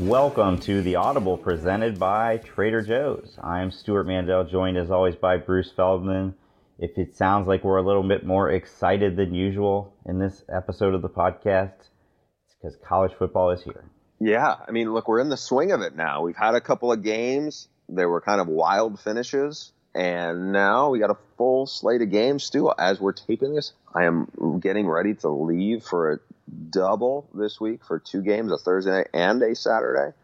Welcome to the Audible presented by Trader Joe's. I'm Stuart Mandel, joined as always by Bruce Feldman. If it sounds like we're a little bit more excited than usual in this episode of the podcast, it's because college football is here. Yeah, I mean, look, we're in the swing of it now. We've had a couple of games. There were kind of wild finishes. And now we got a full slate of games, Stu. As we're taping this, I am getting ready to leave for a double this week for 2 games, a Thursday night and a Saturday.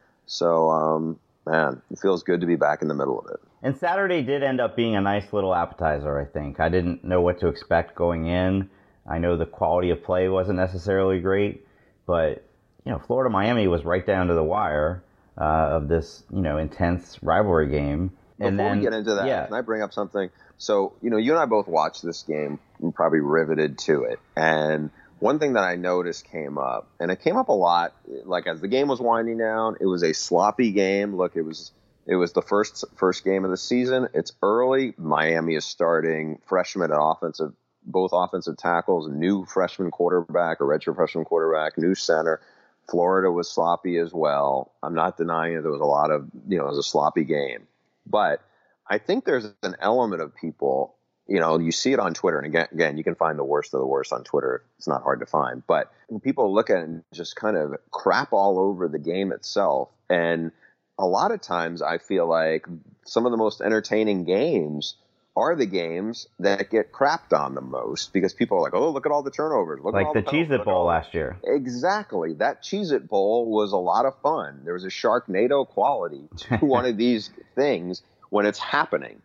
So, man, it feels good to be back in the middle of it. And Saturday did end up being a nice little appetizer, I think. I didn't know what to expect going in. I know the quality of play wasn't necessarily great, but, Florida-Miami was right down to the wire of this, intense rivalry game. Before we get into that, Can I bring up something? So, you and I both watched this game and probably riveted to it. And one thing that I noticed came up, and it came up a lot, like as the game was winding down, it was a sloppy game. Look, it was the first game of the season. It's early. Miami is starting freshmen at both offensive tackles, new freshman quarterback, a redshirt freshman quarterback, new center. Florida was sloppy as well. I'm not denying it. There was a lot of, it was a sloppy game. But I think there's an element of people, you see it on Twitter. And again, you can find the worst of the worst on Twitter. It's not hard to find. But when people look at it and just kind of crap all over the game itself. And a lot of times I feel like some of the most entertaining games are the games that get crapped on the most because people are like, oh, look at all the turnovers. Look like at all the Cheez-It Bowl last year. Exactly. That Cheez-It Bowl was a lot of fun. There was a Sharknado quality to one of these things when it's happening.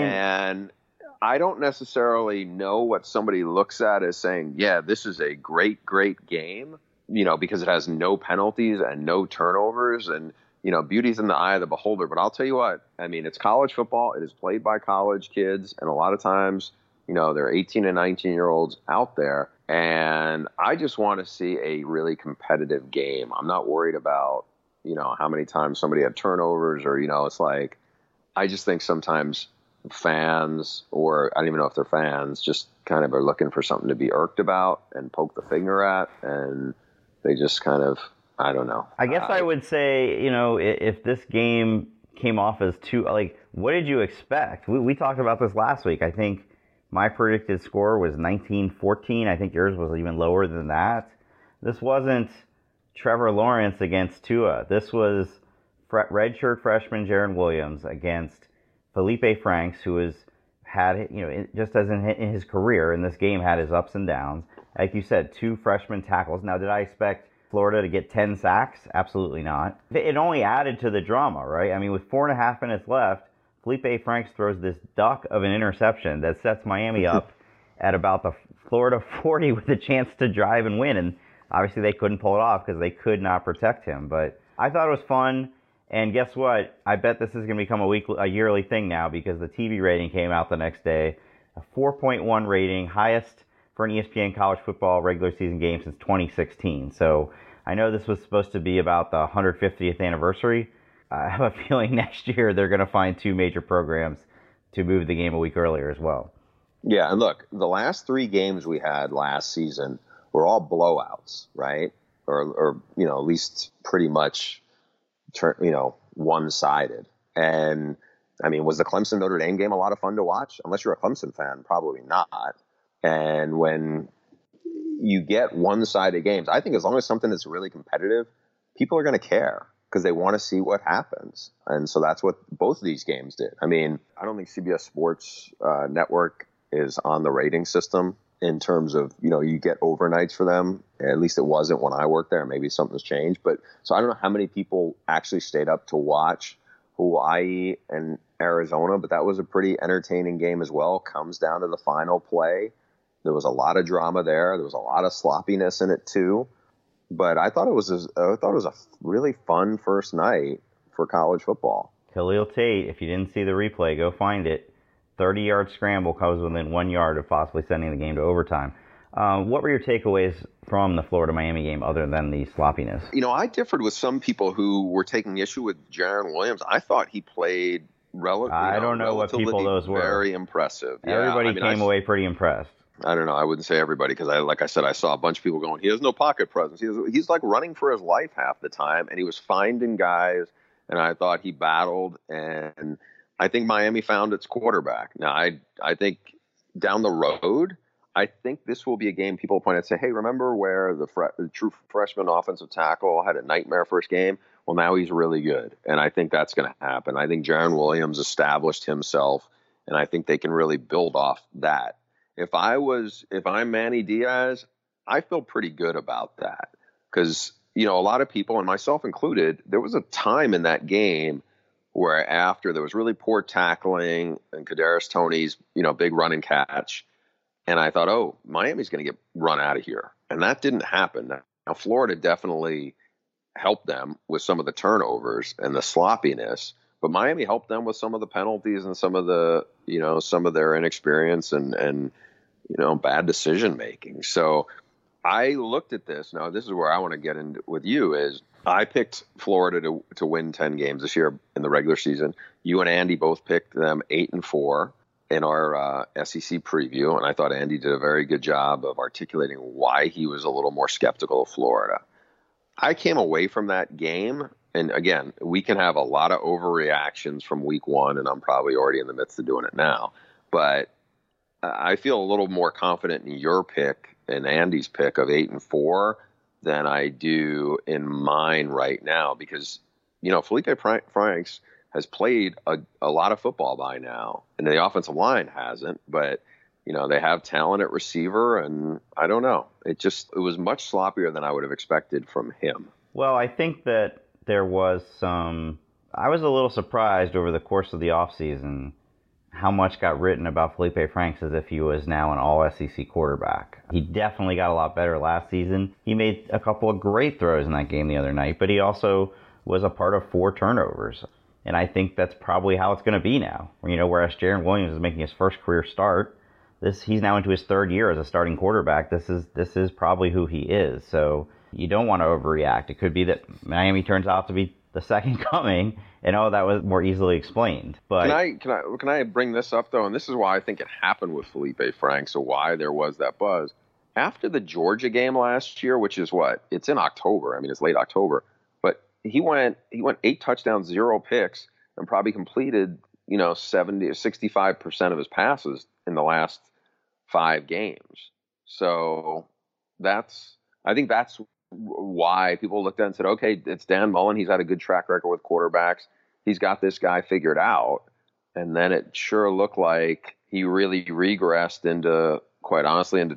And I don't necessarily know what somebody looks at as saying, yeah, this is a great, great game, because it has no penalties and no turnovers and, beauty's in the eye of the beholder. But I'll tell you what, it's college football. It is played by college kids. And a lot of times, there are 18 and 19-year-olds out there. And I just want to see a really competitive game. I'm not worried about, how many times somebody had turnovers or, it's like, I just think sometimes fans, or I don't even know if they're fans, just kind of are looking for something to be irked about and poke the finger at. And they just kind of, I don't know. I guess I would say, if this game came off as too, what did you expect? We talked about this last week. I think my predicted score was 19-14. I think yours was even lower than that. This wasn't Trevor Lawrence against Tua. This was redshirt freshman Jarren Williams against Felipe Franks, who has had, just as in his career, in this game had his ups and downs. Like you said, 2 freshman tackles. Now, did I expect Florida to get 10 sacks? Absolutely not. It only added to the drama, right? With 4.5 minutes left, Felipe Franks throws this duck of an interception that sets Miami up at about the Florida 40 with a chance to drive and win. And obviously they couldn't pull it off because they could not protect him. But I thought it was fun. And guess what? I bet this is going to become a yearly thing now because the TV rating came out the next day. A 4.1 rating, highest for an ESPN college football regular season game since 2016. So I know this was supposed to be about the 150th anniversary. I have a feeling next year they're going to find 2 major programs to move the game a week earlier as well. Yeah, and look, the last 3 games we had last season were all blowouts, right? Or at least pretty much one-sided. And was the Clemson Notre Dame game a lot of fun to watch? Unless you're a Clemson fan, probably not. And when you get one-sided games, I think as long as something is really competitive, people are going to care because they want to see what happens. And so that's what both of these games did. I don't think CBS Sports Network is on the rating system in terms of, you get overnights for them. At least it wasn't when I worked there. Maybe something's changed. But so I don't know how many people actually stayed up to watch Hawaii and Arizona, but that was a pretty entertaining game as well. Comes down to the final play. There was a lot of drama there. There was a lot of sloppiness in it too. But I thought it was a really fun first night for college football. Khalil Tate, if you didn't see the replay, go find it. 30-yard scramble comes within 1 yard of possibly sending the game to overtime. What were your takeaways from the Florida-Miami game other than the sloppiness? I differed with some people who were taking issue with Jarren Williams. I thought he played I don't know what people those were. Very impressive. Everybody came away pretty impressed. I don't know. I wouldn't say everybody because like I said, I saw a bunch of people going, he has no pocket presence. He's like running for his life half the time, and he was finding guys, and I thought he battled, and I think Miami found its quarterback. Now, I think down the road, I think this will be a game people point out and say, hey, remember where the true freshman offensive tackle had a nightmare first game? Well, now he's really good, and I think that's going to happen. I think Jarren Williams established himself, and I think they can really build off that. If I'm Manny Diaz, I feel pretty good about that because, a lot of people, and myself included, there was a time in that game where after there was really poor tackling and Kadarius Toney's, big run and catch. And I thought, oh, Miami's going to get run out of here. And that didn't happen. Now, Florida definitely helped them with some of the turnovers and the sloppiness, but Miami helped them with some of the penalties and some of the, some of their inexperience and bad decision making. So I looked at this. Now, this is where I want to get into with you is I picked Florida to win 10 games this year in the regular season. You and Andy both picked them 8-4 in our SEC preview. And I thought Andy did a very good job of articulating why he was a little more skeptical of Florida. I came away from that game. And again, we can have a lot of overreactions from week one, and I'm probably already in the midst of doing it now. But I feel a little more confident in your pick and Andy's pick of 8-4 than I do in mine right now because, Felipe Franks has played a lot of football by now, and the offensive line hasn't, but, they have talent at receiver, and I don't know. It was much sloppier than I would have expected from him. Well, I think that there was I was a little surprised over the course of the offseason how much got written about Felipe Franks as if he was now an all-SEC quarterback. He definitely got a lot better last season. He made a couple of great throws in that game the other night, but he also was a part of 4 turnovers. And I think that's probably how it's going to be now. Whereas Jarren Williams is making his first career start, he's now into his 3rd year as a starting quarterback. This is probably who he is. So you don't want to overreact. It could be that Miami turns out to be the second coming, and that was more easily explained. But can I bring this up though? And this is why I think it happened with Felipe Franks, so why there was that buzz after the Georgia game last year, which is it's in October. I mean, it's late October, but he went 8 touchdowns, 0 picks, and probably completed 70 or 65% of his passes in the last 5 games. So I think that's why people looked at it and said, okay, it's Dan Mullen. He's had a good track record with quarterbacks. He's got this guy figured out. And then it sure looked like he really regressed into, quite honestly, into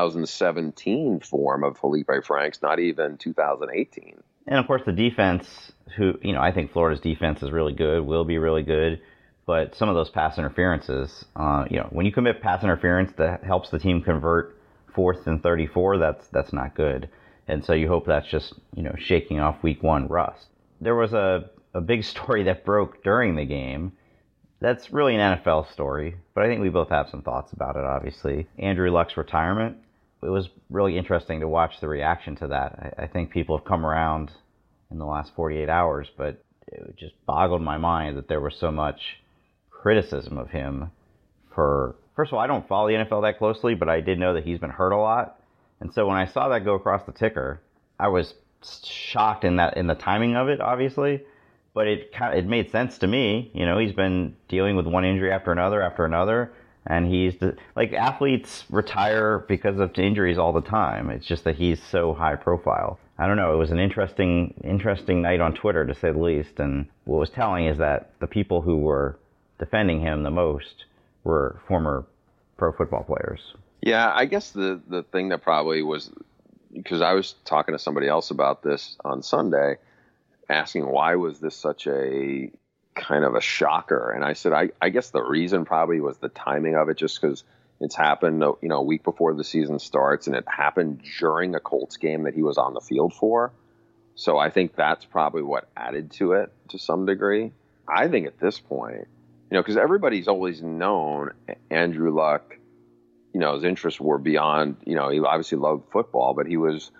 2017 form of Felipe Franks, not even 2018. And of course the defense, I think Florida's defense is really good, will be really good. But some of those pass interferences, when you commit pass interference that helps the team convert 4th and 34, that's not good. And so you hope that's just, shaking off week 1 rust. There was a big story that broke during the game. That's really an NFL story, but I think we both have some thoughts about it, obviously. Andrew Luck's retirement. It was really interesting to watch the reaction to that. I think people have come around in the last 48 hours, but it just boggled my mind that there was so much criticism of him for... First of all, I don't follow the NFL that closely, but I did know that he's been hurt a lot. And so when I saw that go across the ticker, I was shocked in the timing of it, obviously. But it made sense to me. He's been dealing with one injury after another, and athletes retire because of injuries all the time. It's just that he's so high profile. I don't know. It was an interesting night on Twitter, to say the least. And what was telling is that the people who were defending him the most were former pro football players. Yeah, I guess the thing that probably was, because I was talking to somebody else about this on Sunday, asking why was this such a kind of a shocker, and I said I guess the reason probably was the timing of it, just because it's happened a week before the season starts, and it happened during a Colts game that he was on the field for. So I think that's probably what added to it to some degree. I think at this point, because everybody's always known Andrew Luck. His interests were beyond, he obviously loved football, but there was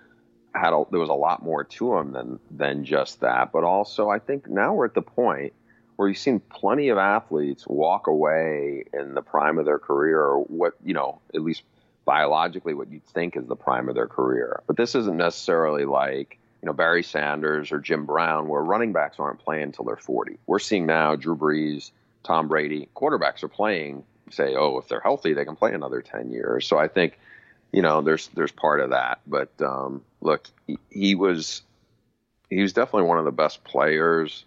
a lot more to him than just that. But also, I think now we're at the point where you've seen plenty of athletes walk away in the prime of their career, or at least biologically what you'd think is the prime of their career. But this isn't necessarily like, Barry Sanders or Jim Brown, where running backs aren't playing until they're 40. We're seeing now Drew Brees, Tom Brady, quarterbacks are playing, say, if they're healthy, they can play another 10 years. So I think, there's part of that. But look, he was definitely one of the best players,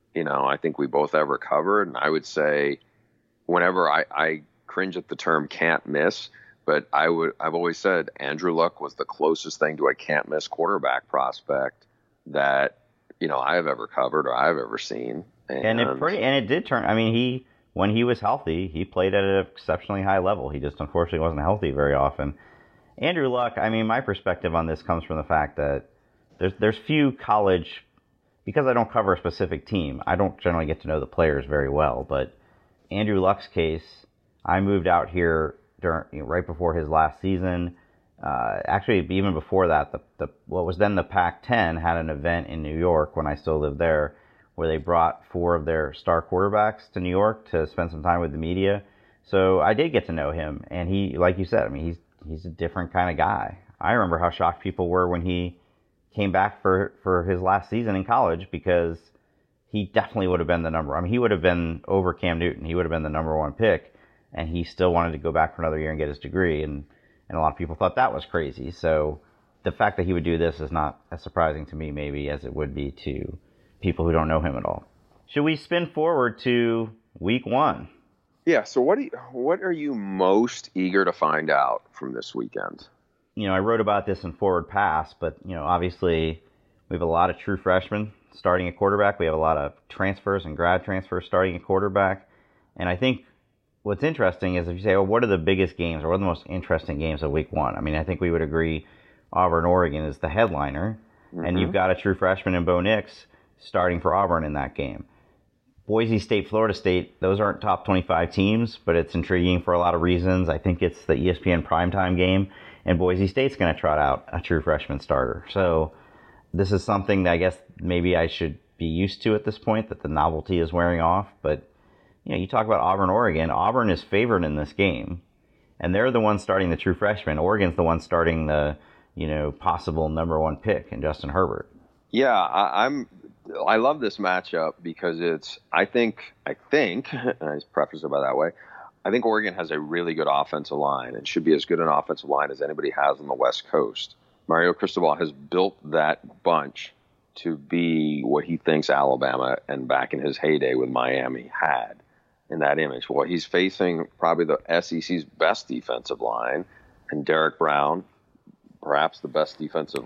I think we both ever covered. And I would say whenever I cringe at the term can't miss, but I've always said Andrew Luck was the closest thing to a can't miss quarterback prospect that, I've ever covered or I've ever seen. And it did turn. I mean, when he was healthy, he played at an exceptionally high level. He just unfortunately wasn't healthy very often. Andrew Luck, I mean, my perspective on this comes from the fact that there's few college, because I don't cover a specific team, I don't generally get to know the players very well. But Andrew Luck's case, I moved out here right before his last season. Actually, even before that, what was then the Pac-10 had an event in New York when I still lived there, where they brought 4 of their star quarterbacks to New York to spend some time with the media. So I did get to know him, and he, like you said, I mean, he's a different kind of guy. I remember how shocked people were when he came back for his last season in college, because he definitely would have been he would have been over Cam Newton. He would have been the number 1 pick, and he still wanted to go back for another year and get his degree, and a lot of people thought that was crazy. So the fact that he would do this is not as surprising to me, maybe, as it would be to people who don't know him at all. Should we spin forward to week 1? Yeah, so what are you most eager to find out from this weekend? I wrote about this in Forward Pass, but, obviously we have a lot of true freshmen starting at quarterback. We have a lot of transfers and grad transfers starting at quarterback. And I think what's interesting is if you say, what are the biggest games or what are the most interesting games of week 1? I mean, I think we would agree Auburn-Oregon is the headliner. Mm-hmm. And you've got a true freshman in Bo Nix starting for Auburn in that game. Boise State, Florida State, those aren't top 25 teams, but it's intriguing for a lot of reasons. I think it's the ESPN primetime game, and Boise State's going to trot out a true freshman starter. So this is something that I guess maybe I should be used to at this point, that the novelty is wearing off. But, you talk about Auburn, Oregon. Auburn is favored in this game, and they're the ones starting the true freshman. Oregon's the one starting the, possible number 1 pick in Justin Herbert. Yeah, I love this matchup because I think, and I preface it by that way, I think Oregon has a really good offensive line and should be as good an offensive line as anybody has on the West Coast. Mario Cristobal has built that bunch to be what he thinks Alabama and back in his heyday with Miami had in that image. Well, he's facing probably the SEC's best defensive line, and Derek Brown, perhaps the best defensive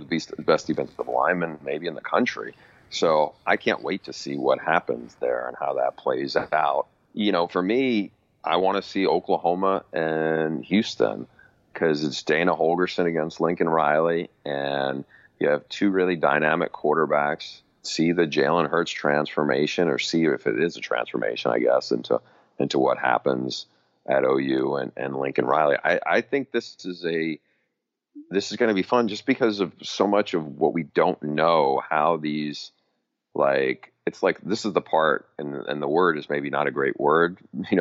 lineman maybe in the country. So I can't wait to see what happens there and how that plays out. For me, I want to see Oklahoma and Houston because it's Dana Holgorsen against Lincoln Riley, and you have 2 really dynamic quarterbacks. See the Jalen Hurts transformation, or see if it is a transformation, I guess, into what happens at OU and Lincoln Riley. I think this is going to be fun just because of so much of what we don't know, how these, it's like this is the part, and the word is maybe not a great word,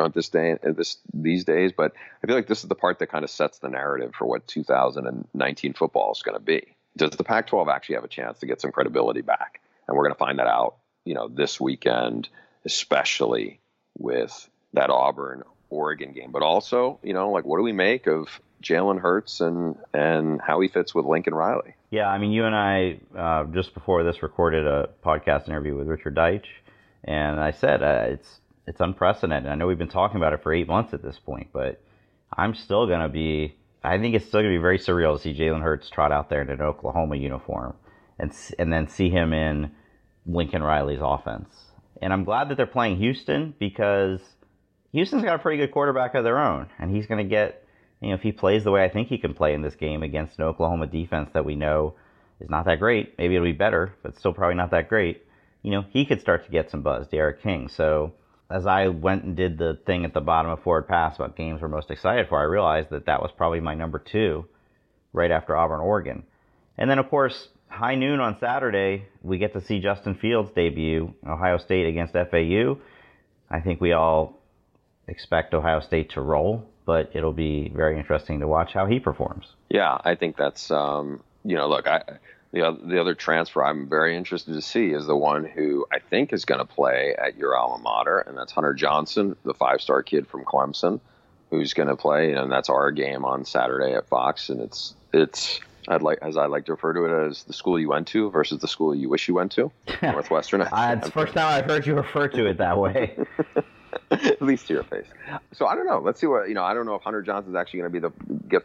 these days, but I feel like this is the part that kind of sets the narrative for what 2019 football is going to be. Does the Pac-12 actually have a chance to get some credibility back? And we're going to find that out, this weekend, especially with that Auburn-Oregon game. But also, what do we make of Jalen Hurts and how he fits with Lincoln Riley? Yeah, I mean, you and I, just before this, recorded a podcast interview with Richard Deitch, and I said it's unprecedented. I know we've been talking about it for 8 months at this point, but I think it's still going to be very surreal to see Jalen Hurts trot out there in an Oklahoma uniform and then see him in Lincoln Riley's offense. And I'm glad that they're playing Houston, because Houston's got a pretty good quarterback of their own, and he's going to get, if he plays the way I think he can play in this game against an Oklahoma defense that we know is not that great, maybe it'll be better, but still probably not that great, he could start to get some buzz, Derek King. So as I went and did the thing at the bottom of Forward Pass about games we're most excited for, I realized that was probably my number 2 right after Auburn, Oregon. And then, of course, high noon on Saturday, we get to see Justin Fields debut, Ohio State against FAU. I think we all expect Ohio State to roll. but it'll be very interesting to watch how he performs. Yeah, I think that's, look, the other transfer I'm very interested to see is the one who I think is going to play at your alma mater, and that's Hunter Johnson, the 5-star kid from Clemson, who's going to play, and that's our game on Saturday at Fox, and it's I like to refer to it as the school you went to versus the school you wish you went to, Northwestern. It's the first time I've heard you refer to it that way. At least to your face. So I don't know. Let's see what I don't know if Hunter Johnson's actually going to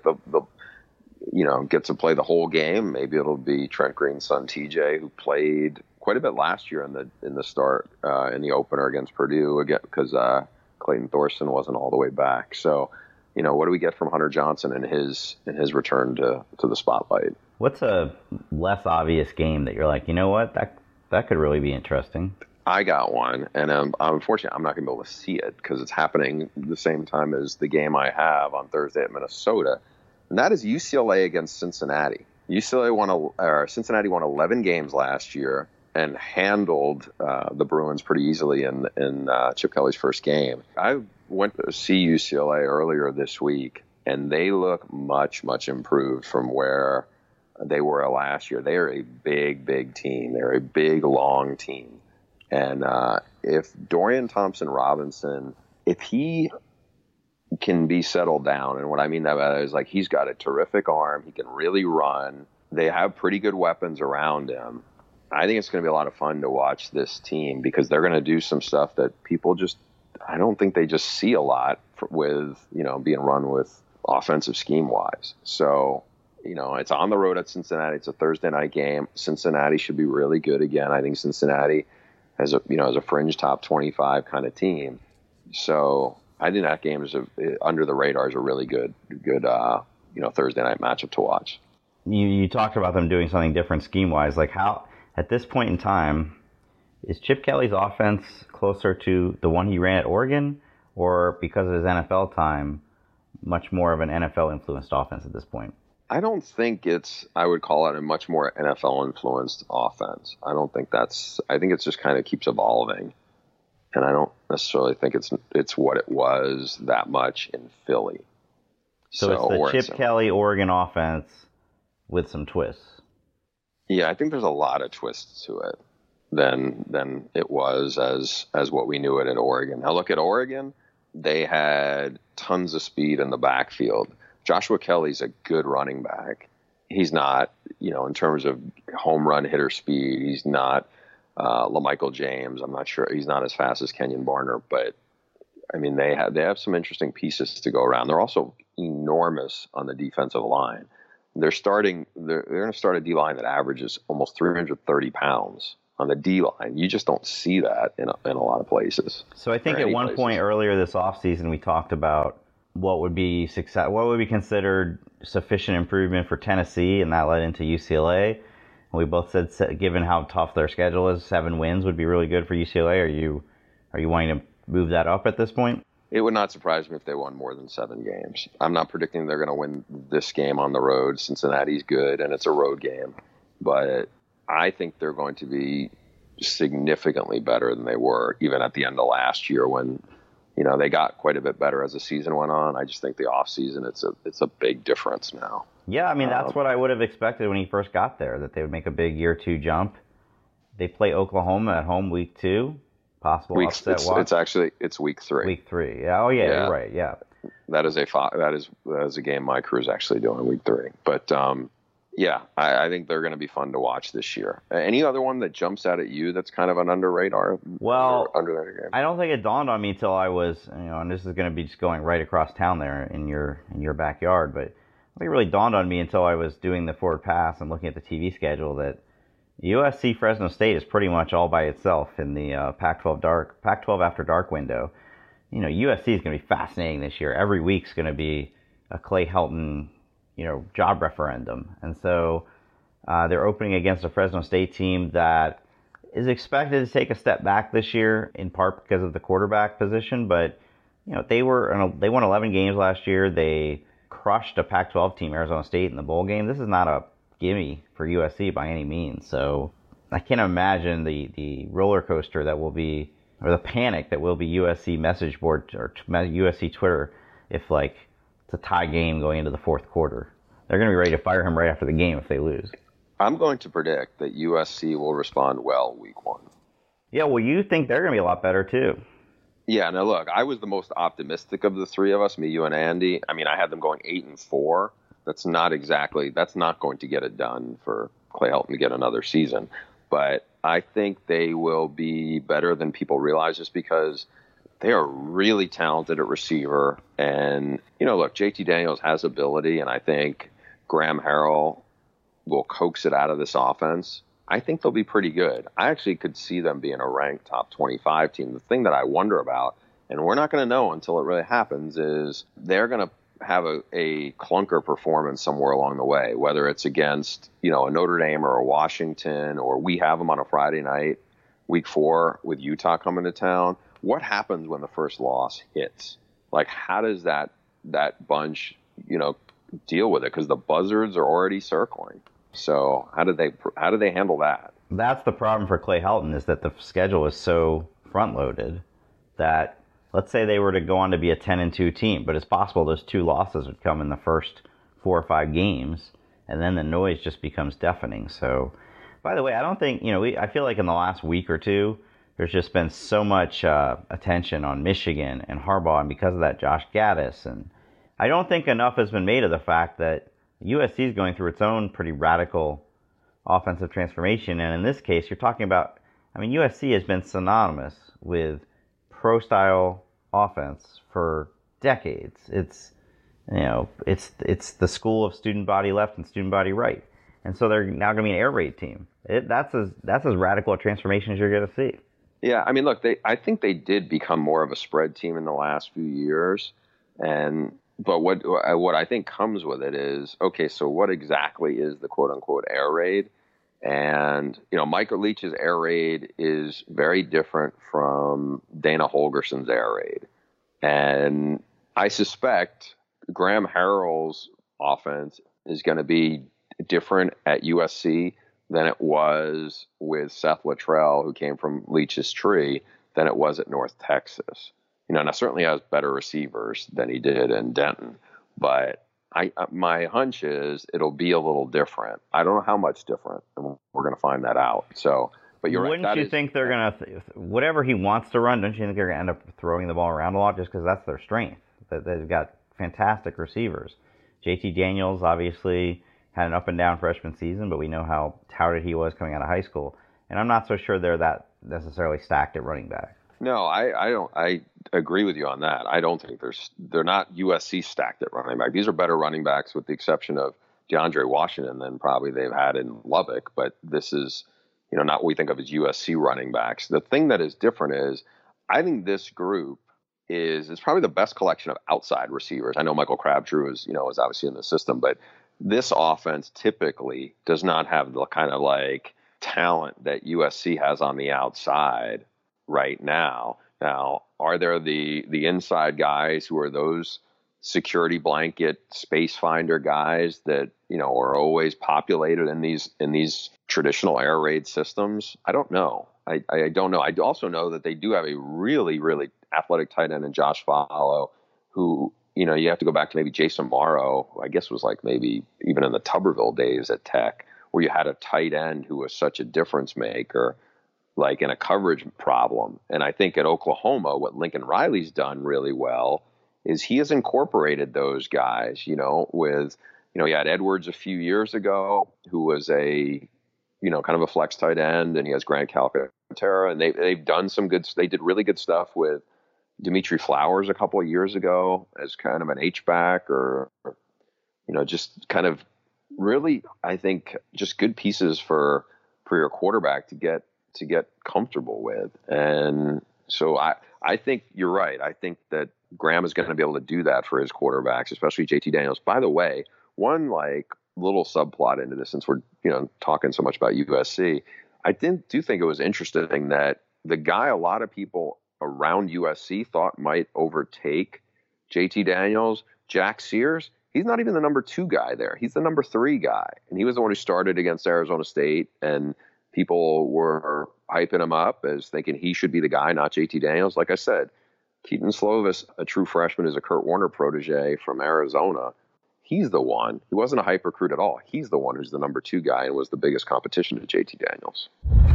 be get to play the whole game. Maybe it'll be Trent Green's son TJ, who played quite a bit last year in the start in the opener against Purdue again because Clayton Thorson wasn't all the way back. So what do we get from Hunter Johnson in his return to the spotlight? What's a less obvious game that you're like, you know what, that could really be interesting? I got one, and unfortunately, I'm not going to be able to see it because it's happening the same time as the game I have on Thursday at Minnesota, and that is UCLA against Cincinnati. Cincinnati won 11 games last year and handled the Bruins pretty easily in Chip Kelly's first game. I went to see UCLA earlier this week, and they look much, much improved from where they were last year. They are a big, big team. They're a big, long team. And if Dorian Thompson-Robinson, if he can be settled down, and what I mean by that is like he's got a terrific arm, he can really run, they have pretty good weapons around him. I think it's going to be a lot of fun to watch this team because they're going to do some stuff that people I don't think they just see a lot with, being run with offensive scheme-wise. So, it's on the road at Cincinnati. It's a Thursday night game. Cincinnati should be really good again. I think Cincinnati as a fringe top 25 kind of team. So I think that game is under the radar is a really good Thursday night matchup to watch. You talked about them doing something different scheme-wise. Like how, at this point in time, is Chip Kelly's offense closer to the one he ran at Oregon, or because of his NFL time, much more of an NFL-influenced offense at this point? I don't think I would call it a much more NFL-influenced offense. I think it just kind of keeps evolving. And I don't necessarily think it's what it was that much in Philly. So it's the Chip Kelly Oregon offense with some twists. Yeah, I think there's a lot of twists to it than it was as what we knew it at Oregon. Now look at Oregon, they had tons of speed in the backfield. Joshua Kelly's a good running back. He's not, in terms of home run hitter speed, he's not LaMichael James. I'm not sure. He's not as fast as Kenyon Barner, but I mean, they have some interesting pieces to go around. They're also enormous on the defensive line. They're going to start a D-line that averages almost 330 pounds on the D-line. You just don't see that in a lot of places. So I think at one point earlier this offseason, we talked about what would be considered sufficient improvement for Tennessee, and that led into UCLA. And we both said, given how tough their schedule is, 7 wins would be really good for UCLA. Are you wanting to move that up at this point? It would not surprise me if they won more than 7 games. I'm not predicting they're going to win this game on the road. Cincinnati's good, and it's a road game. But I think they're going to be significantly better than they were even at the end of last year when they got quite a bit better as the season went on. I just think the offseason, it's a big difference now. Yeah, I mean, that's what I would have expected when he first got there, that they would make a big year 2 jump. They play Oklahoma at home week 2. Possible upset watch. It's week 3. Week 3. Yeah. Oh, yeah, yeah. You're right. Yeah. That is a game my crew is actually doing week 3. But, yeah, I think they're going to be fun to watch this year. Any other one that jumps out at you that's kind of an under radar? Well, under that game? I don't think it dawned on me until I was, and this is going to be just going right across town there in your backyard, but I don't think it really dawned on me until I was doing the forward pass and looking at the TV schedule that USC Fresno State is pretty much all by itself in the Pac-12 After Dark window. USC is going to be fascinating this year. Every week's going to be a Clay Helton job referendum. And so they're opening against a Fresno State team that is expected to take a step back this year, in part because of the quarterback position. But, they won 11 games last year. They crushed a Pac-12 team, Arizona State, in the bowl game. This is not a gimme for USC by any means. So I can't imagine the roller coaster that will be, or the panic that will be USC message board or USC Twitter if it's a tie game going into the fourth quarter. They're going to be ready to fire him right after the game if they lose. I'm going to predict that USC will respond well week 1. Yeah, well, you think they're going to be a lot better too. Yeah, now look, I was the most optimistic of the three of us, me, you, and Andy. I mean, I had them going 8-4. That's not going to get it done for Clay Helton to get another season. But I think they will be better than people realize just because they are really talented at receiver. And, look, JT Daniels has ability, and I think Graham Harrell will coax it out of this offense. I think they'll be pretty good. I actually could see them being a ranked top 25 team. The thing that I wonder about, and we're not going to know until it really happens, is they're going to have a clunker performance somewhere along the way, whether it's against, a Notre Dame or a Washington, or we have them on a Friday night, week 4 with Utah coming to town. What happens when the first loss hits? Like, how does that bunch, deal with it? Because the buzzards are already circling. So how do they handle that? That's the problem for Clay Helton, is that the schedule is so front loaded that, let's say they were to go on to be a 10-2 team, but it's possible those 2 losses would come in the first 4 or 5 games, and then the noise just becomes deafening. So, by the way, I don't think, I feel like in the last week or two, there's just been so much attention on Michigan and Harbaugh, and because of that, Josh Gaddis, and I don't think enough has been made of the fact that USC is going through its own pretty radical offensive transformation, and in this case, you're talking about, USC has been synonymous with pro-style offense for decades. It's the school of student body left and student body right, and so they're now going to be an air raid team. That's as radical a transformation as you're going to see. Yeah, look, I think they did become more of a spread team in the last few years, but what I think comes with it is, okay, so what exactly is the quote-unquote air raid? And, Michael Leach's air raid is very different from Dana Holgerson's air raid. And I suspect Graham Harrell's offense is going to be different at USC than it was with Seth Luttrell, who came from Leach's tree, than it was at North Texas. Now certainly has better receivers than he did in Denton, but my hunch is it'll be a little different. I don't know how much different, and we're going to find that out. So, but you're right. Wouldn't you think they're going to, whatever he wants to run, don't you think they're going to end up throwing the ball around a lot just because that's their strength? That they've got fantastic receivers. JT Daniels obviously had an up and down freshman season, but we know how touted he was coming out of high school, and I'm not so sure they're that necessarily stacked at running back. No, I don't. I agree with you on that. I don't think they're not USC stacked at running back. These are better running backs, with the exception of DeAndre Washington, than probably they've had in Lubbock. But this is, not what we think of as USC running backs. The thing that is different is, I think this group is probably the best collection of outside receivers. I know Michael Crabtree is obviously in the system, but this offense typically does not have the kind of like talent that USC has on the outside right now. Now, are there the inside guys who are those security blanket space finder guys that, are always populated in these traditional air raid systems? I don't know. I don't know. I also know that they do have a really, really athletic tight end in Josh Fallow, who, you have to go back to maybe Jason Morrow, who I guess was like maybe even in the Tuberville days at Tech, where you had a tight end who was such a difference maker, like in a coverage problem. And I think at Oklahoma, what Lincoln Riley's done really well is he has incorporated those guys, with, he had Edwards a few years ago, who was a, kind of a flex tight end, and he has Grant Calcaterra, and they've done they did really good stuff with Dimitri Flowers a couple of years ago as kind of an H-back, or just kind of really, I think, just good pieces for your quarterback to get comfortable with. And so I think you're right. I think that Graham is going to be able to do that for his quarterbacks, especially JT Daniels. By the way, one like little subplot into this, since we're talking so much about USC, I do think it was interesting that the guy a lot of people around USC thought might overtake JT Daniels, Jack Sears, he's not even the number 2 guy there. He's the number 3 guy, and he was the one who started against Arizona State, and people were hyping him up as thinking he should be the guy, not JT Daniels. Like I said, Keaton Slovis, a true freshman, is a Kurt Warner protege from Arizona. He's the one. He wasn't a hype recruit at all. He's the one who's the number 2 guy and was the biggest competition to JT Daniels.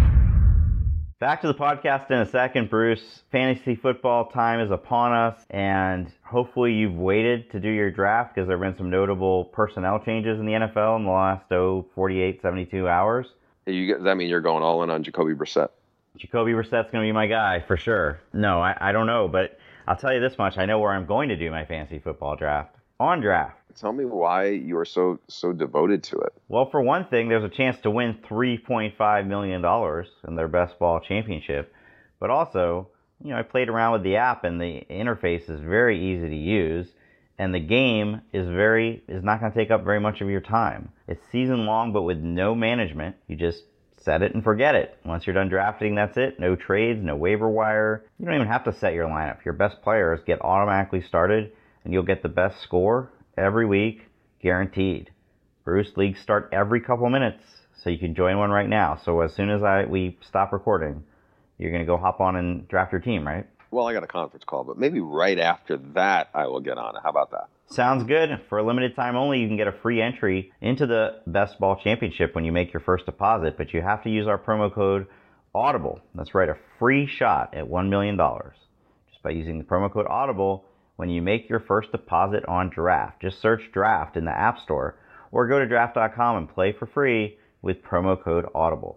Back to the podcast in a second, Bruce. Fantasy football time is upon us, and hopefully you've waited to do your draft because there have been some notable personnel changes in the NFL in the last 48, 72 hours. Does that mean you're going all in on Jacoby Brissett? Jacoby Brissett's going to be my guy for sure. No, I don't know, but I'll tell you this much. I know where I'm going to do my fantasy football draft. On draft. Tell me why you are so devoted to it. Well, for one thing, there's a chance to win $3.5 million in their best ball championship. But also, I played around with the app, and the interface is very easy to use. And the game is not going to take up very much of your time. It's season long, but with no management. You just set it and forget it. Once you're done drafting, that's it. No trades, no waiver wire. You don't even have to set your lineup. Your best players get automatically started, and you'll get the best score every week, guaranteed. Bruce, leagues start every couple minutes, so you can join one right now. So as soon as we stop recording, you're going to go hop on and draft your team, right? Well, I got a conference call, but maybe right after that I will get on it. How about that? Sounds good. For a limited time only, you can get a free entry into the Best Ball Championship when you make your first deposit, but you have to use our promo code AUDIBLE. That's right, a free shot at $1 million. Just by using the promo code AUDIBLE when you make your first deposit on Draft. Just search Draft in the App Store or go to draft.com and play for free with promo code AUDIBLE.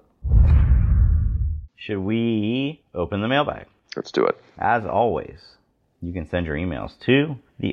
Should we open the mailbag? Let's do it. As always, you can send your emails to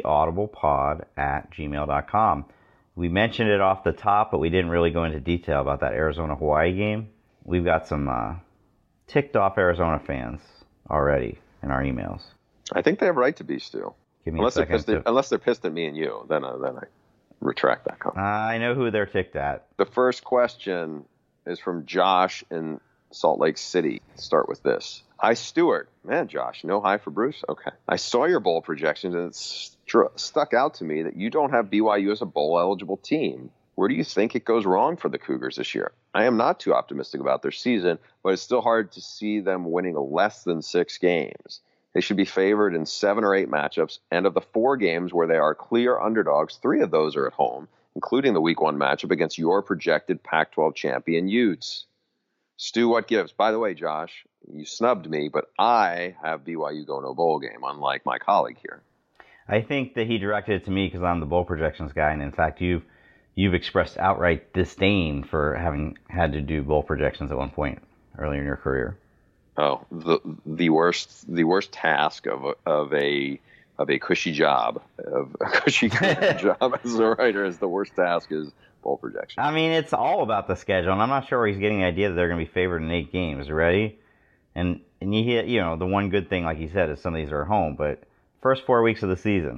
theaudiblepod@gmail.com. We mentioned it off the top, but we didn't really go into detail about that Arizona-Hawaii game. We've got some ticked off Arizona fans already in our emails. I think they have a right to be, Stu. Give me a second. Unless they're pissed at me and you, then I retract that comment. I know who they're ticked at. The first question is from Josh in Salt Lake City. Let's start with this. Hi, Stuart. Man, Josh, no hi for Bruce? Okay. I saw your bowl projections, and it stuck out to me that you don't have BYU as a bowl-eligible team. Where do you think it goes wrong for the Cougars this year? I am not too optimistic about their season, but it's still hard to see them winning less than 6 games. They should be favored in 7 or 8 matchups, and of the 4 games where they are clear underdogs, 3 of those are at home, including the Week 1 matchup against your projected Pac-12 champion Utes. Stu, what gives? By the way, Josh, you snubbed me, but I have BYU going to a bowl game, unlike my colleague here. I think that he directed it to me because I'm the bowl projections guy, and in fact, you've expressed outright disdain for having had to do bowl projections at one point earlier in your career. Oh, the worst task of a cushy job, of a cushy job as a writer, is the worst task is bowl projection. I mean, it's all about the schedule, and I'm not sure where he's getting the idea that they're going to be favored in 8 games. Ready? And you hit, the one good thing, like he said, is some of these are at home, but first 4 weeks of the season,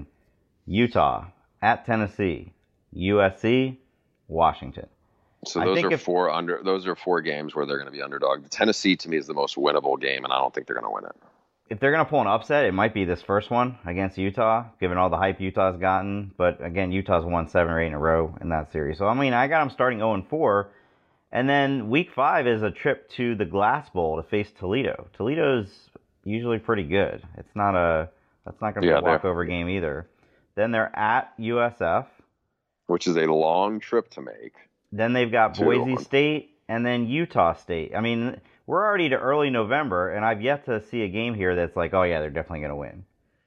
Utah, at Tennessee, USC, Washington. So those are 4 games where they're going to be underdog. The Tennessee, to me, is the most winnable game, and I don't think they're going to win it. If they're going to pull an upset, it might be this first one against Utah, given all the hype Utah's gotten. But again, Utah's won 7 or 8 in a row in that series. So, I mean, I got them starting 0-4. And then week 5 is a trip to the Glass Bowl to face Toledo. Toledo's usually pretty good. That's not going to be a walkover game either. Then they're at USF, which is a long trip to make. Then they've got Boise State and then Utah State. I mean, we're already to early November, and I've yet to see a game here that's like, oh, yeah, they're definitely going to win.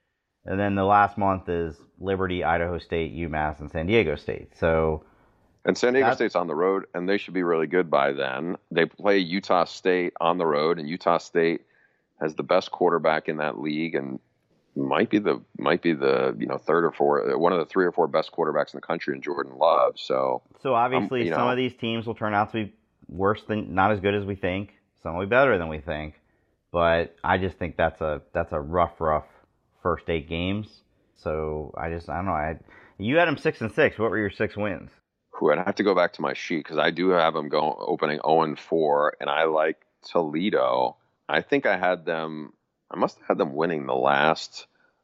And then the last month is Liberty, Idaho State, UMass, and San Diego State. And San Diego State's on the road, and they should be really good by then. They play Utah State on the road, and Utah State has the best quarterback in that league, and might be the third or fourth, one of the 3 or 4 best quarterbacks in the country in Jordan Love. So obviously some of these teams will turn out to be not as good as we think. Some will be better than we think. But I just think that's a rough first 8 games. So I don't know. You had them 6-6. What were your 6 wins? I'd have to go back to my sheet because I do have them opening 0-4, and I like Toledo. I think I must have had them winning the last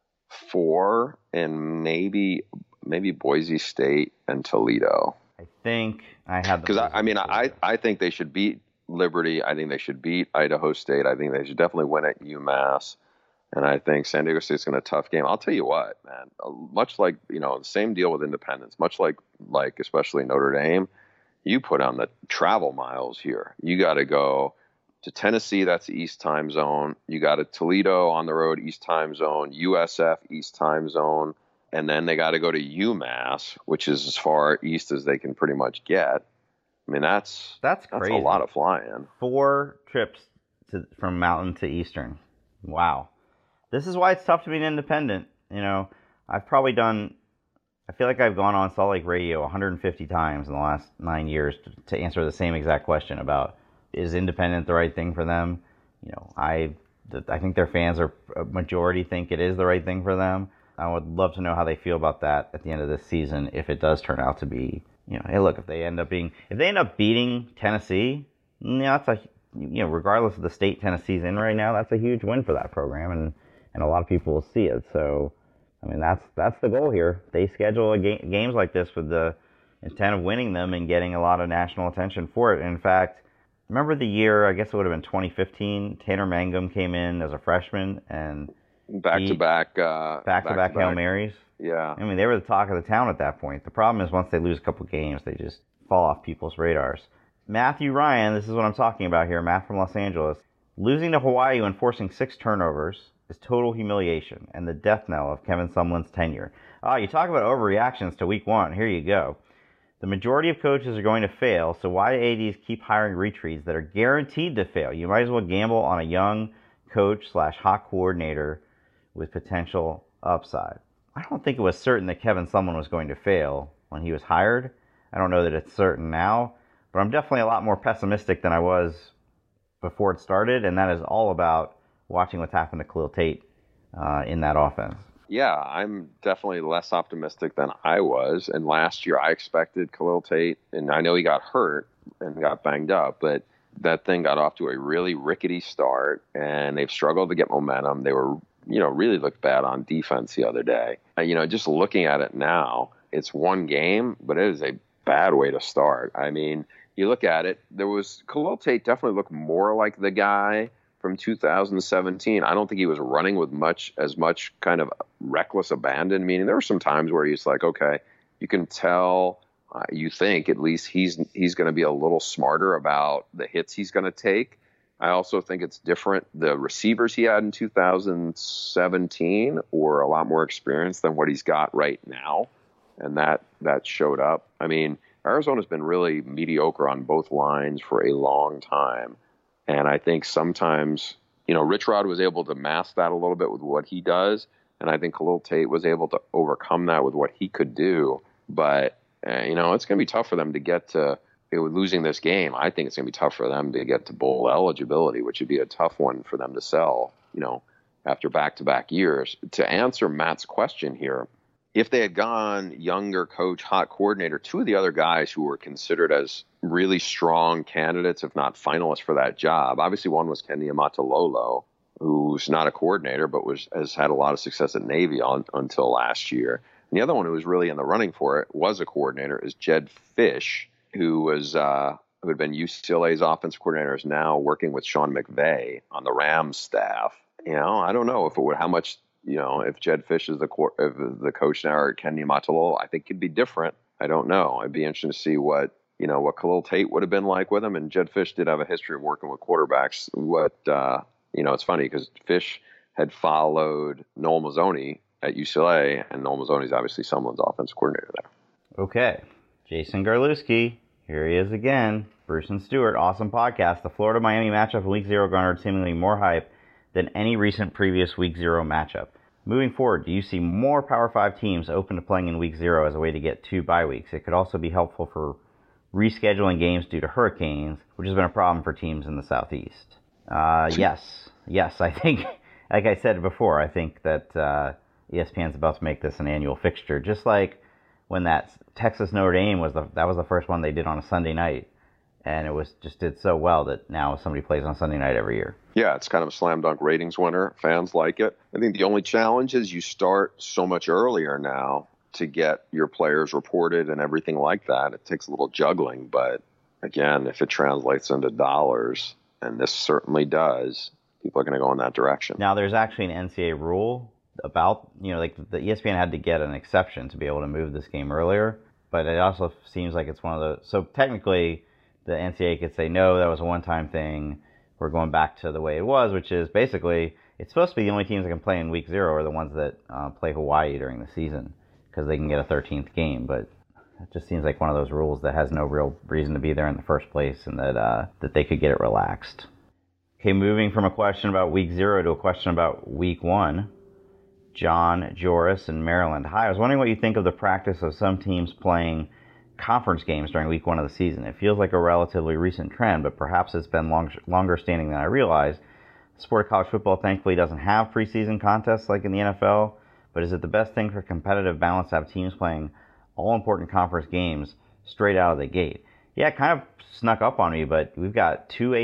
4, and maybe Boise State and Toledo. I think I had because I think they should beat Liberty. I think they should beat Idaho State. I think they should definitely win at UMass. And I think San Diego State's going to tough game. I'll tell you what, man, much like, the same deal with Independence, much like especially Notre Dame, you put on the travel miles here. You got to go to Tennessee, that's the East time zone. You got to Toledo on the road, East time zone, USF, East time zone. And then they got to go to UMass, which is as far east as they can pretty much get. I mean, that's crazy. A lot of flying. 4 trips from Mountain to Eastern. Wow. This is why it's tough to be an independent. I've probably I feel like I've gone on Salt Lake Radio 150 times in the last 9 years to answer the same exact question about, is independent the right thing for them? I think their fans a majority think it is the right thing for them. I would love to know how they feel about that at the end of this season if it does turn out to be, hey, look, if they end up beating Tennessee, that's regardless of the state Tennessee's in right now, that's a huge win for that program, and a lot of people will see it. So, I mean, that's the goal here. They schedule games like this with the intent of winning them and getting a lot of national attention for it. And in fact, remember the year, I guess it would have been 2015, Tanner Mangum came in as a freshman and back-to-back Hail Marys. Yeah. I mean, they were the talk of the town at that point. The problem is once they lose a couple games, they just fall off people's radars. Matthew Ryan, this is what I'm talking about here, Matt from Los Angeles. Losing to Hawaii and forcing 6 turnovers is total humiliation and the death knell of Kevin Sumlin's tenure. You talk about overreactions to week 1. Here you go. The majority of coaches are going to fail, so why do ADs keep hiring retreads that are guaranteed to fail? You might as well gamble on a young coach/hot coordinator with potential upside. I don't think it was certain that Kevin Sumlin was going to fail when he was hired. I don't know that it's certain now, but I'm definitely a lot more pessimistic than I was before it started, and that is all about watching what's happened to Khalil Tate in that offense. Yeah, I'm definitely less optimistic than I was. And last year I expected Khalil Tate, and I know he got hurt and got banged up, but that thing got off to a really rickety start, and they've struggled to get momentum. They were, really looked bad on defense the other day. Just looking at it now, it's one game, but it is a bad way to start. I mean, you look at it, Khalil Tate definitely looked more like the guy from 2017. I don't think he was running with as much kind of reckless abandon, meaning there were some times where he's like, okay, you can tell, you think at least he's going to be a little smarter about the hits he's going to take. I also think it's different. The receivers he had in 2017 were a lot more experienced than what he's got right now, and that showed up. I mean, Arizona's been really mediocre on both lines for a long time. And I think sometimes, Rich Rod was able to mask that a little bit with what he does. And I think Khalil Tate was able to overcome that with what he could do. But, it's going to be tough for them to get to, with losing this game, I think it's going to be tough for them to get to bowl eligibility, which would be a tough one for them to sell, after back-to-back years. To answer Matt's question here, if they had gone younger coach, hot coordinator, 2 of the other guys who were considered as really strong candidates, if not finalists for that job, obviously one was Kenny Amatololo, who's not a coordinator, but has had a lot of success at Navy until last year. And the other one who was really in the running for it was a coordinator, is Jedd Fisch, who had been UCLA's offensive coordinator, is now working with Sean McVay on the Rams staff. I don't know how much. If Jedd Fisch is the coach now or Kenny Amatololo, I think it'd be different. I don't know. I'd be interested to see what Khalil Tate would have been like with him. And Jedd Fisch did have a history of working with quarterbacks. It's funny because Fisch had followed Noel Mazzoni at UCLA, and Noel Mazzoni's obviously Sumlin's offensive coordinator there. Okay. Jason Garlewski, here he is again. Bruce and Stewart, awesome podcast. The Florida-Miami matchup in Week 0 garnered seemingly more hype than any recent previous Week 0 matchup. Moving forward, do you see more Power 5 teams open to playing in Week 0 as a way to get 2 bye weeks? It could also be helpful for rescheduling games due to hurricanes, which has been a problem for teams in the Southeast. Yes, I think, like I said before, I think that ESPN's about to make this an annual fixture, just like when that Texas Notre Dame was the first one they did on a Sunday night. And it just did so well that now somebody plays on Sunday night every year. Yeah, it's kind of a slam dunk ratings winner. Fans like it. I think the only challenge is you start so much earlier now to get your players reported and everything like that. It takes a little juggling, but again, if it translates into dollars, and this certainly does, people are going to go in that direction. Now, there's actually an NCAA rule about, like the ESPN had to get an exception to be able to move this game earlier, but it also seems like it's one of those. So technically, the NCAA could say, no, that was a one-time thing. We're going back to the way it was, which is basically it's supposed to be the only teams that can play in week 0 are the ones that play Hawaii during the season because they can get a 13th game. But it just seems like one of those rules that has no real reason to be there in the first place, and that they could get it relaxed. Okay, moving from a question about week 0 to a question about week 1. John Joris in Maryland. Hi, I was wondering what you think of the practice of some teams playing conference games during week 1 of the season. It feels like a relatively recent trend, but perhaps it's been longer standing than I realized. The sport of college football thankfully doesn't have preseason contests like in the NFL, but is it the best thing for competitive balance to have teams playing all important conference games straight out of the gate? Yeah, it kind of snuck up on me, but we've got 3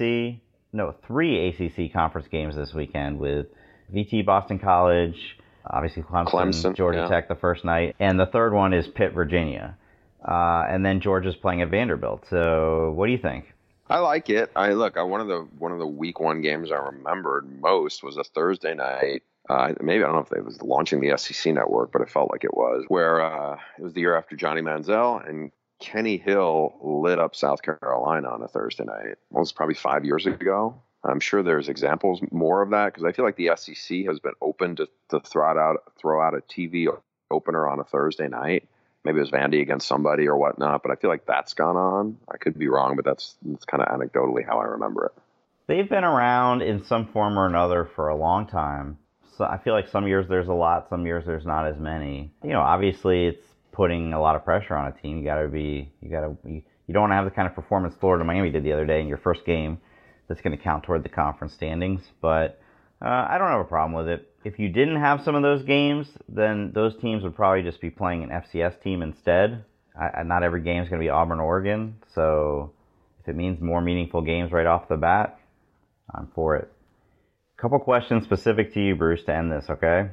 ACC conference games this weekend with VT Boston College, obviously Clemson Georgia Tech the first night, and the third one is Pitt, Virginia. And then Georgia's playing at Vanderbilt. So what do you think? I like it. One of the week 1 games I remembered most was a Thursday night. Maybe I don't know if they was launching the SEC network, but it felt like it was, where it was the year after Johnny Manziel and Kenny Hill lit up South Carolina on a Thursday night. It was probably 5 years ago. I'm sure there's examples more of that because I feel like the SEC has been open to throw out a TV opener on a Thursday night. Maybe it was Vandy against somebody or whatnot, but I feel like that's gone on. I could be wrong, but that's kind of anecdotally how I remember it. They've been around in some form or another for a long time. So I feel like some years there's a lot, some years there's not as many. Obviously it's putting a lot of pressure on a team. You don't want to have the kind of performance Florida Miami did the other day in your first game that's going to count toward the conference standings. But I don't have a problem with it. If you didn't have some of those games, then those teams would probably just be playing an FCS team instead. Not every game is going to be Auburn, Oregon. So if it means more meaningful games right off the bat, I'm for it. A couple questions specific to you, Bruce, to end this, okay?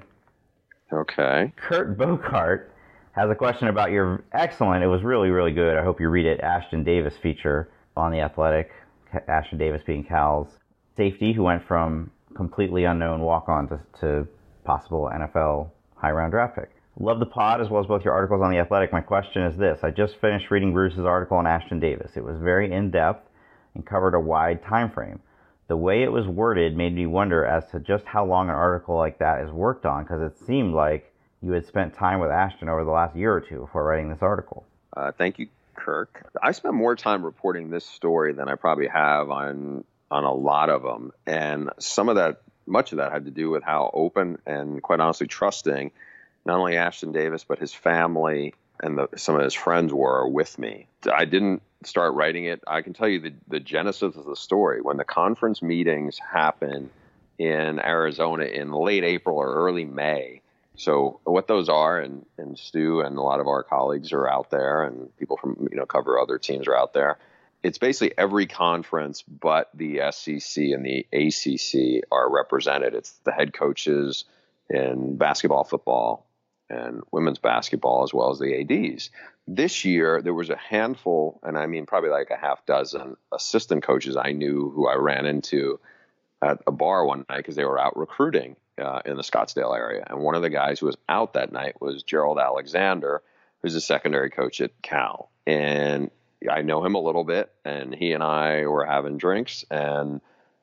Okay. Kurt Bocart has a question about your excellent, it was really, really good, I hope you read it, Ashton Davis feature on The Athletic. Ashton Davis being Cal's safety who went from completely unknown walk-on to possible NFL high-round draft pick. Love the pod as well as both your articles on The Athletic. My question is this. I just finished reading Bruce's article on Ashton Davis. It was very in-depth and covered a wide time frame. The way it was worded made me wonder as to just how long an article like that is worked on, because it seemed like you had spent time with Ashton over the last year or two before writing this article. Thank you, Kirk. I spent more time reporting this story than I probably have on a lot of them. And much of that had to do with how open and quite honestly trusting not only Ashton Davis, but his family and some of his friends were with me. I didn't start writing it. I can tell you the genesis of the story. When the conference meetings happen in Arizona in late April or early May, so what those are, and Stu and a lot of our colleagues are out there, and people from cover other teams are out there. It's basically every conference but the SEC and the ACC are represented. It's the head coaches in basketball, football, and women's basketball, as well as the ADs. This year, there was a handful, and I mean probably like a half dozen assistant coaches I knew who I ran into at a bar one night because they were out recruiting in the Scottsdale area. And one of the guys who was out that night was Gerald Alexander, who's a secondary coach at Cal. And I know him a little bit, and he and I were having drinks, and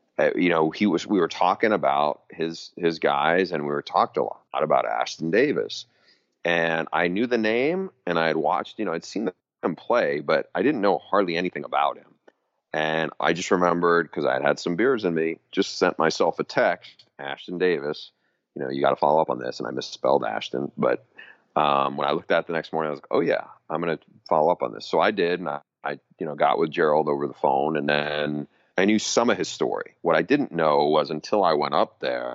we were talking about his guys, and we were talking a lot about Ashton Davis. And I knew the name, and I had watched, I'd seen him play, but I didn't know hardly anything about him. And I just remembered, because I had some beers in me, just sent myself a text, Ashton Davis, you got to follow up on this. And I misspelled Ashton. But when I looked at it the next morning, I was like, oh, yeah, I'm going to follow up on this. So I did, and I got with Gerald over the phone, and then I knew some of his story. What I didn't know was until I went up there,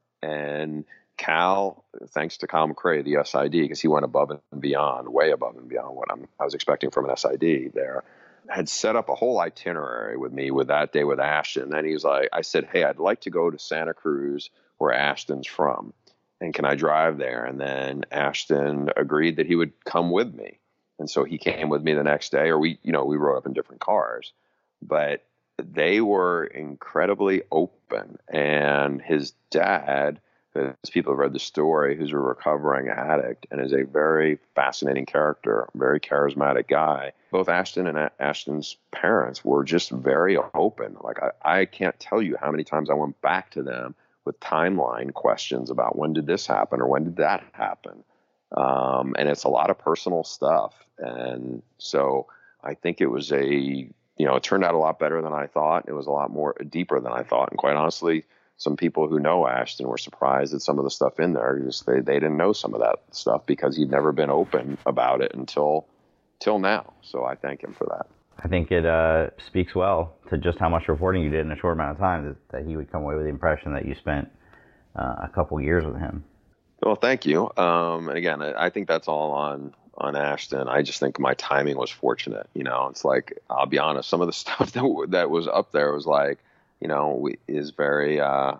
and Cal, thanks to Kyle McRae, the SID, because he went above and beyond, way above and beyond what I was expecting from an SID there, had set up a whole itinerary with me with that day with Ashton. And he was like, I said, hey, I'd like to go to Santa Cruz, where Ashton's from, and can I drive there? And then Ashton agreed that he would come with me. And so he came with me the next day, or we rode up in different cars. But they were incredibly open. And his dad, as people have read the story, who's a recovering addict and is a very fascinating character, very charismatic guy. Both Ashton and Ashton's parents were just very open. Like, I can't tell you how many times I went back to them with timeline questions about when did this happen or when did that happen. And it's a lot of personal stuff. And so I think it was it turned out a lot better than I thought. It was a lot more deeper than I thought. And quite honestly, some people who know Ashton were surprised at some of the stuff in there. Just they didn't know some of that stuff because he'd never been open about it until now. So I thank him for that. I think it speaks well to just how much reporting you did in a short amount of time that he would come away with the impression that you spent a couple years with him. Well, thank you. And again, I think that's all on Ashton. I just think my timing was fortunate. It's like, I'll be honest, some of the stuff that was up there was like, is very, it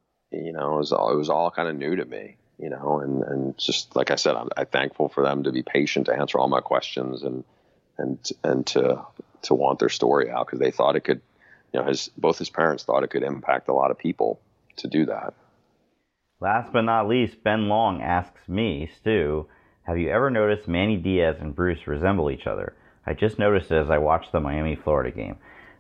was all kind of new to me, and just like I said, I'm thankful for them to be patient to answer all my questions and to want their story out, because they thought it could, both his parents thought it could impact a lot of people to do that. Last but not least, Ben Long asks me, Stu, have you ever noticed Manny Diaz and Bruce resemble each other? I just noticed it as I watched the Miami-Florida game.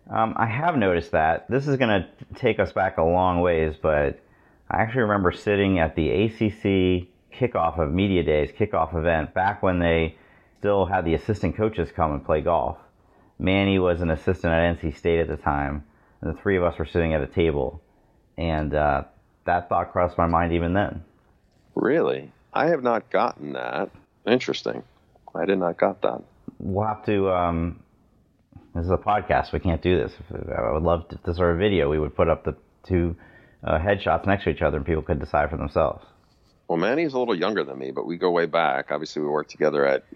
I have noticed that. This is going to take us back a long ways, but I actually remember sitting at the ACC kickoff of Media Days, kickoff event, back when they still had the assistant coaches come and play golf. Manny was an assistant at NC State at the time, and the three of us were sitting at a table, and that thought crossed my mind even then. Really? I have not gotten that. Interesting. I did not got that. We'll have to, this is a podcast, we can't do this. I would love to, if this were a video, we would put up the two headshots next to each other and people could decide for themselves. Well, Manny's a little younger than me, but we go way back. Obviously, we worked together at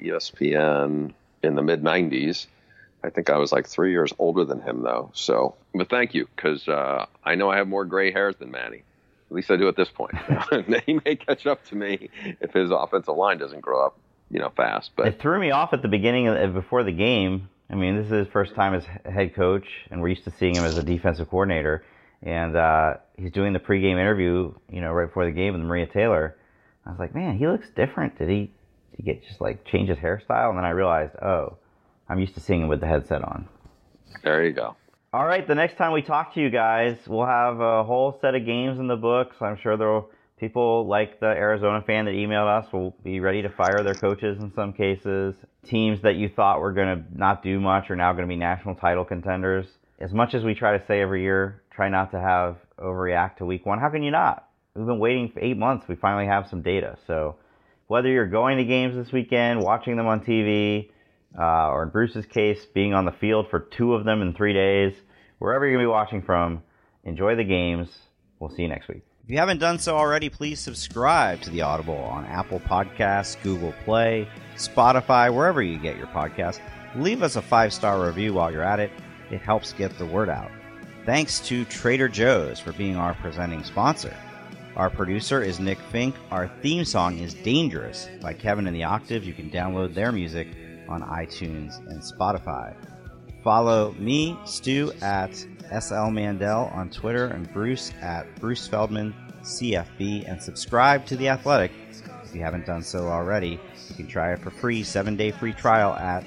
ESPN in the mid-90s. I think I was like 3 years older than him, though. So, but thank you, because I know I have more gray hairs than Manny. At least I do at this point. He may catch up to me if his offensive line doesn't grow up, fast. But it threw me off at the beginning before the game. I mean, this is his first time as head coach, and we're used to seeing him as a defensive coordinator. And he's doing the pregame interview, right before the game with Maria Taylor. I was like, man, he looks different. Did he get just like change his hairstyle? And then I realized, oh, I'm used to seeing him with the headset on. There you go. All right, the next time we talk to you guys, we'll have a whole set of games in the books. I'm sure there will people like the Arizona fan that emailed us will be ready to fire their coaches in some cases. Teams that you thought were going to not do much are now going to be national title contenders. As much as we try to say every year, try not to have overreact to week one. How can you not? We've been waiting for 8 months. We finally have some data. So whether you're going to games this weekend, watching them on TV, or in Bruce's case, being on the field for 2 of them in 3 days, wherever you're going to be watching from, enjoy the games. We'll see you next week. If you haven't done so already, please subscribe to The Audible on Apple Podcasts, Google Play, Spotify, wherever you get your podcasts. Leave us a 5-star review while you're at it. It helps get the word out. Thanks to Trader Joe's for being our presenting sponsor. Our producer is Nick Fink. Our theme song is Dangerous by Kevin and the Octaves. You can download their music on iTunes and Spotify. Follow me, Stu, at SL Mandel on Twitter, and Bruce at Bruce Feldman CFB, and subscribe to The Athletic. If you haven't done so already, you can try it for free, 7-day free trial at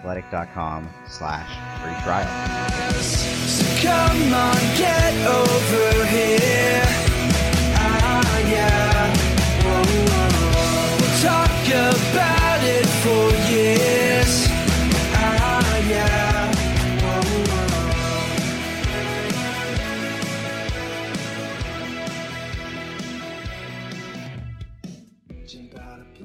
theathletic.com/free trial. So come on, get over here. Yeah. Whoa, whoa. We'll talk about it for years. Yeah. Jump out of